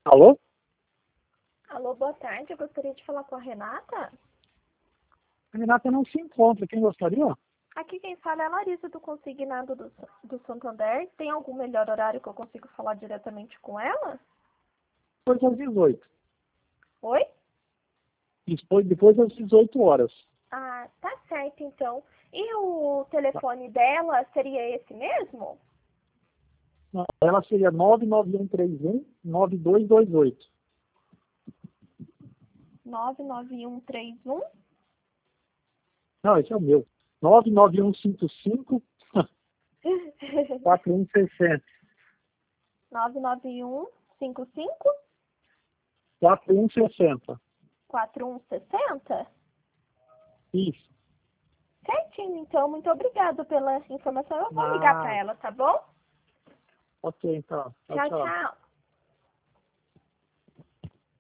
Alô? Alô, boa tarde. Eu gostaria de falar com a Renata. A Renata não se encontra. Quem gostaria? Aqui quem fala é a Larissa do Consignado do Santander. Tem algum melhor horário que eu consigo falar diretamente com ela? Depois das 18. Oi? Depois das 18 horas. Ah, tá certo então. E o Tá. telefone dela seria esse mesmo? Ela seria 99131-9228. 99131? Não, esse é o meu. 99155-4160. 99155 4160. 4160? Isso. Certinho, então. Muito obrigada pela informação. Eu vou ligar para ela, tá bom? Ok, então. Tchau, Tchau, tchau. tchau.